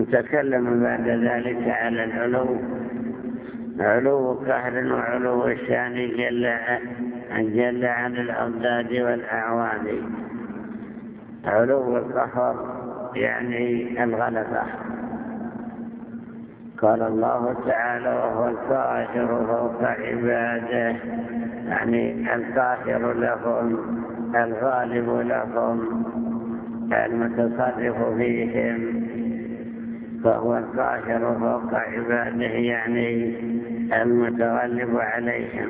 تكلم بعد ذلك على العلو، علو قهر وعلو الشان جل عن الأضداد والأعوان. علو القهر يعني الغلبة. قال الله تعالى: وهو القاهر فوق عباده، يعني القاهر لهم، الغالب لهم، المتصرف فيهم. فهو القاهر فوق عباده يعني المتغلب عليهم.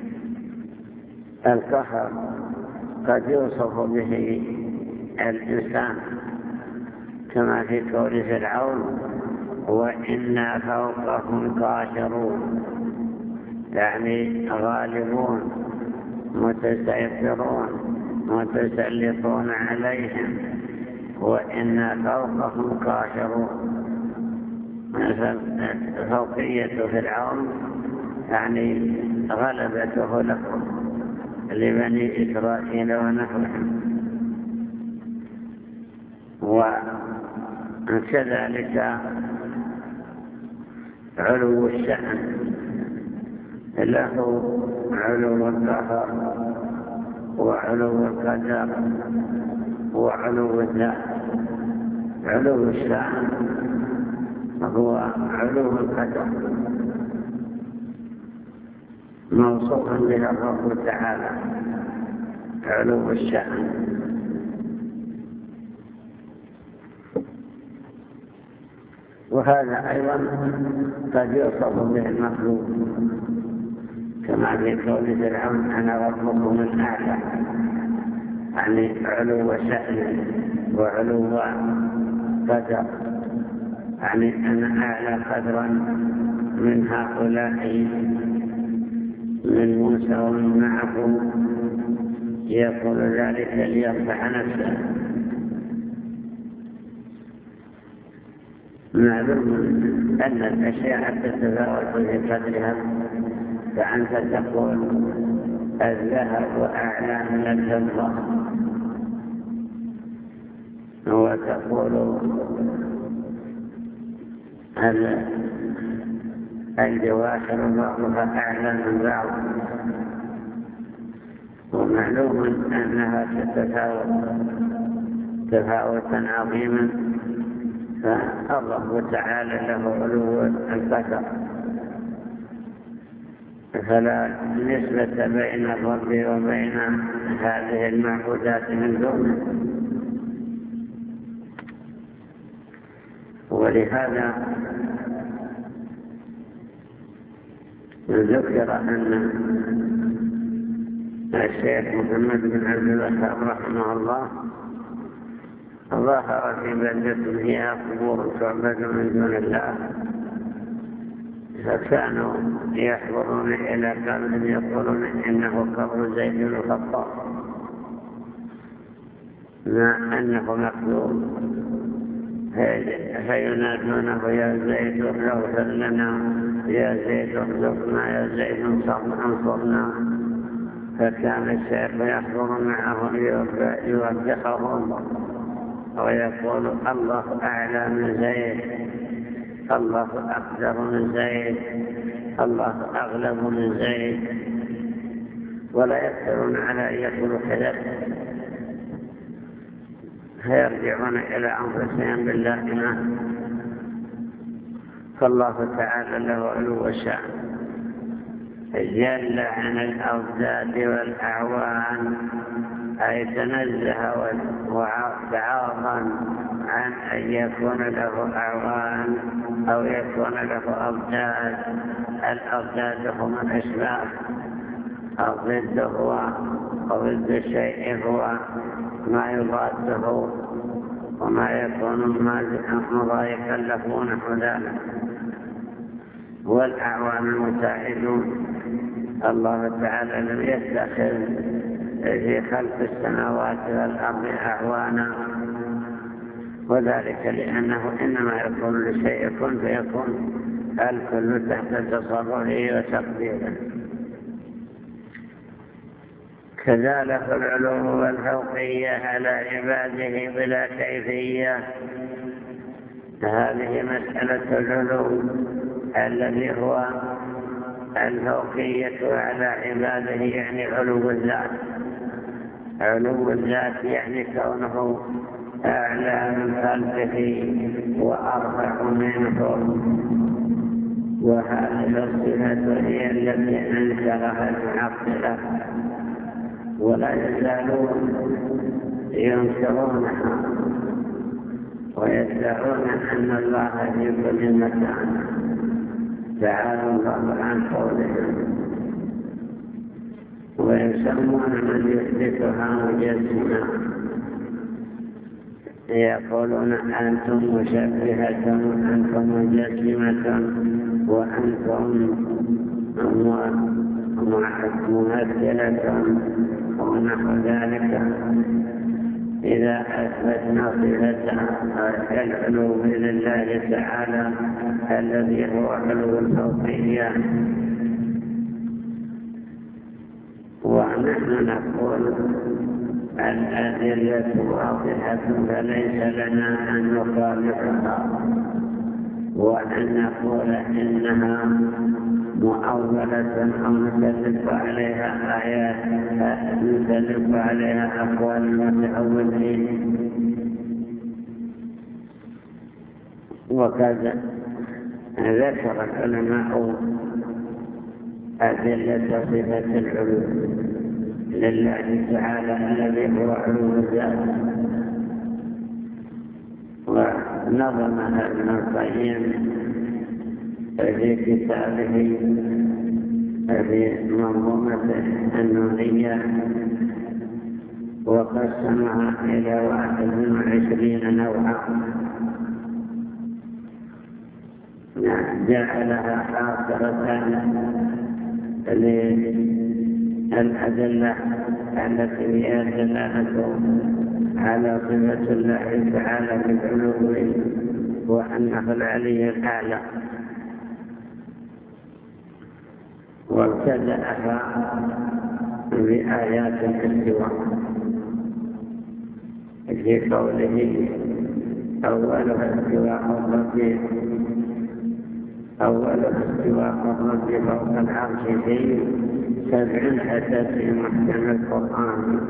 القهر قد يوصف به الإنسان كما في قول فرعون: وإنا فوقهم قاهرون، يعني غالبون متسيطرون متسلطون عليهم. وإنا فوقهم قاهرون، فوقية فرعون يعني غلبته لكم لبني إسرائيل ونحوهم. وكذلك علو الشأن، له علو القهر وعلو القدر وعلو الذات. علو الشأن هو علو القدر، موصوفا به الرب تعالى علو الشأن. وهذا أيضا قد يوصف به المخلوق كما في قول فرعون: أنا ربكم الأعلى، يعني علو شأن وعلو قدر، يعني أنا أعلى قدرا من هؤلاء، من موسى ومن معه. يقول ذلك ليرفع نفسه. معلوم أن الأشياء تتفاوت في قدرها، فأنت تقول الذهب أعلى من الفضة، وتقول الجواهر بعضها أعلى من بعض. ومعلوم أنها تتفاوت تفاوتا عظيما. فالله تعالى له علو القدر، فلا نسبة بين الرب وبين هذه المعبودات من دونه. ولهذا ذكر أن الشيخ محمد بن عبد الوهاب رحمه الله ظهر في بلدة فيها قبور تعبد من دون الله، فكانوا يحضرون إلى قبر يقولون إنه قبر زيد بن الخطاب، مع أنه مخلوق، فينادونه: يا زيد اغفر لنا، يا زيد ارزقنا، يا زيد انصرنا. فكان الشيخ يحضر معهم يوبخهم ويقول: الله أعلى من زيد، الله أقدر من زيد، الله أغلب من زيد. ولا يقدرون على أن يقولوا كذا، فيرجعون إلى أنفسهم باللائمة. فالله تعالى له علو الشأن، جل عن الأضداد والأعوان، أي تنزه وتعاظم عن أن يكون له أعوان أو يكون له أضداد. الأضداد هم الأشباه، الضد هو ضد الشيء هو ما يضاده وما يكون مضايقا له ونحو ذلك. والأعوان المساعدون، الله تعالى لم يتخذ في خلق السماوات والأرض أعوانا، وذلك لأنه إنما يكون لشيء كن فيكون، الكل تحت تصرفه وتقديره. كذلك العلو والفوقية على عباده بلا كيفية، هذه مسألة العلو الذي هو الفوقية على عباده، يعني علو الذات. علو الذات يعني كونه أعلى من خلقه وأرفع منهم، وهذه الصفة هي التي أنكرها المعطلة ولا يزالون ينكرونها ويدعون أن الله في كل مكان، تعالى الله عن قولهم، ويسمون من يثبتها مجسما، يقولون أنتم مشبهة، أنتم مجسمة، وأنتم ممثلة ونحو ذلك. إذا أثبتنا صفة العلو لله تعالى الذي هو علو الفوقية، ونحن نقول الأدلة واضحة فليس لنا أن نخالفها وأن نقول إنها مؤولة أو نسلط عليها آيات، نسلط عليها أقوال المتأولين. وكذا ذكر العلماء أدلة صفة العلو لله تعالى الذي هو علو الذات، ونظمها ابن القيم في كتابه في منظومته النونية، وقسمها إلى 21 نوعا، جعلها حاصرة للأدلة التي هي دلالة على صفة الله تعالى بالعلو وأنه العلي الأعلى، وابتدأها بآيات الاستواء في قوله أولها استواء الرب فوق العرش في 7 أتت في محكم القرآن.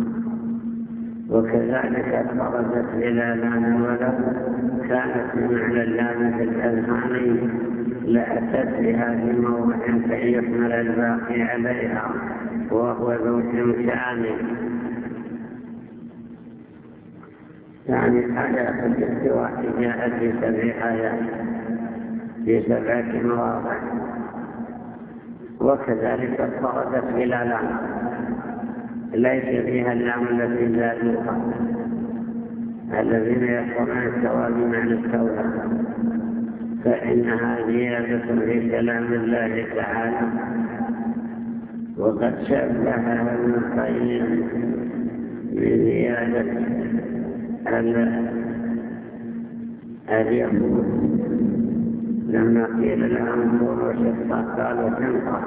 وكذلك خرجت إلى لام ولو كانت بمعنى اللام في الأذهان لأتت بها في موضع كي يحمل الباقي عليها، وهو ذو شمشان. يعني آيات الاستواء جاءت في 7 آيات في 7 مواضع، وكذلك خرجت إلى لام ليس فيها اللام التي زادوها الذين يقولون الثواب عن التوبة، فإنها زيادة في كلام الله تعالى. وقد شبهها ابن القيم بزيادة اليهود لما قيل لهم كونوا شقا قالوا شنقا،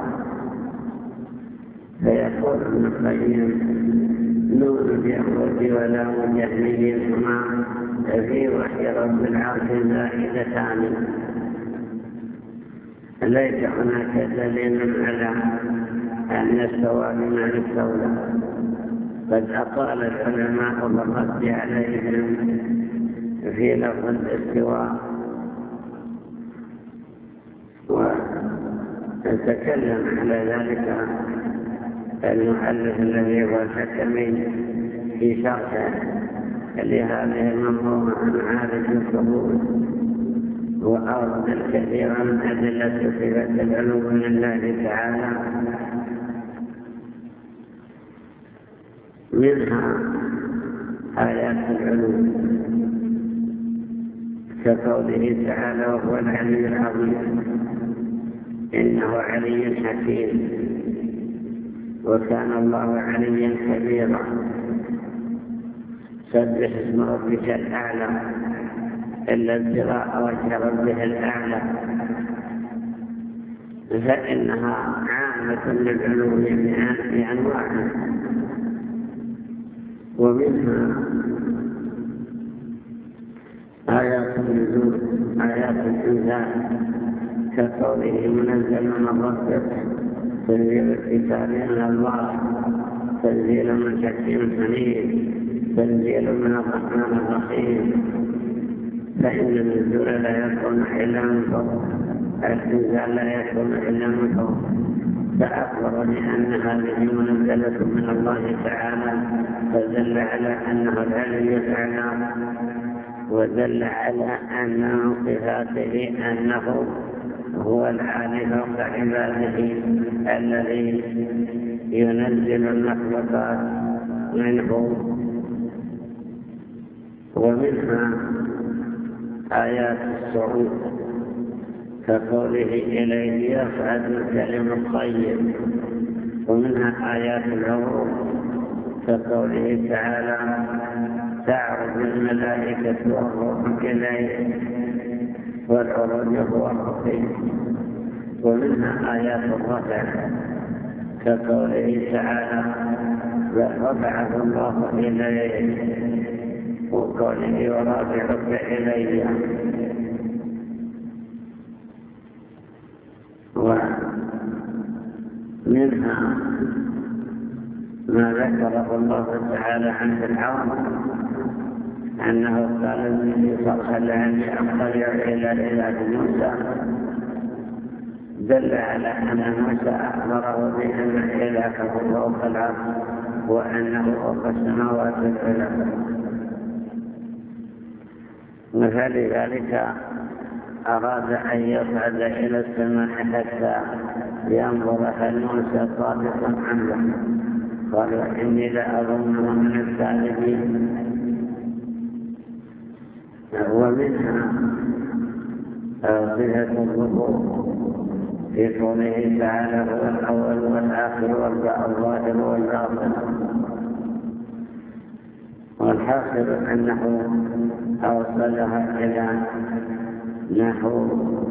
فيقول ابن القيم نور اليهود ولا مجهلهما في وحي رب العرش زائدتان، ليس هناك دليل على أن الثواب مع الدولة. قد أطال العلماء بالرد عليهم في لفظ الاستواء، وتكلم على ذلك المؤلف الذي هو الحكمي في شرحه لهذه المنظومة عن عارف القبول، وأورد الكثير من أدلة صفة العلو لله تعالى، منها آيات العلو كقوله تعالى وهو العلي العظيم إنه علي حكيم وكان الله عليا كبيرا. سبح اسم ربك الأعلى إلا ابتغاء وجه ربه الأعلى، فإنها عامة للعلو بأنواعه، ومنها آيات نزول آيات الإنزال كقوله منزل من ربك تنزيل الكتاب من الله تنزيل من حكيم حميد تنزيل من الرحمن الرحيم، فإن النزول لا يكون إلا من فوق، الإنزال لا يكون إلا من فوق. فأخبر بأن هذه منزلة من الله تعالى، فدل على أنه العلي الأعلى، ودل على أن من صفاته أنه هو العالي فوق عباده الذي ينزل المخلوقات منه. ومنها آيات الصعود كقوله إليه يصعد الكلم الطيب، ومنها آيات العروض كقوله تعالى تعرض الملائكة والروح إليه، والعروج هو الرقيب. ومنها آيات الرفع كقوله تعالى بل رفعه الله إليه، وقوله ورافعك إلي. ومنها ما ذكره الله تعالى عن فرعون أنه قال النبي صلى الله عليه وسلم أطلع إلى إله موسى، دل على أن موسى أخبره بأن إلهه فوق العرش وأنه فوق السماوات العلى، فلذلك أراد أن يصعد إلى السماء حتى ينظر هل موسى صادق أم لا، قالوا إني لأظنه من الكاذبين. ومنها صفة الظهور في قوله تعالى هو الأول والآخر والظاهر والباطن. والحاصل أنه أوصلها إلى نحو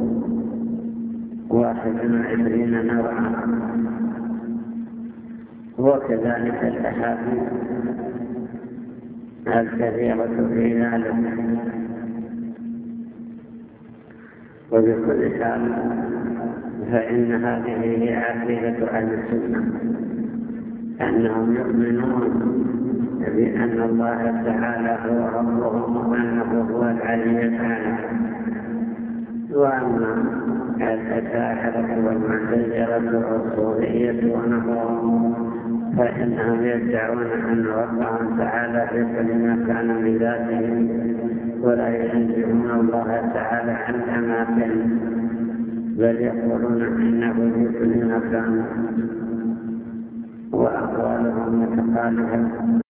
21 نوعا. وكذلك الأحاديث الكثيرة في ذلك. وبكل حال فإن هذه هي عقيدة أهل السنة، أنهم يؤمنون بأن الله تعالى هو ربهم وأنه هو العلي الأعلى. وأما الأشاعرة والمعتزلة والصوفية ونحوهم فإنهم يدعون أن ربهم تعالى في كل ما كان بذاته، ولا ينزهون الله تعالى عن الأماكن، بل يقولون إنه في كل مكان، وأقوالهم متخالفة.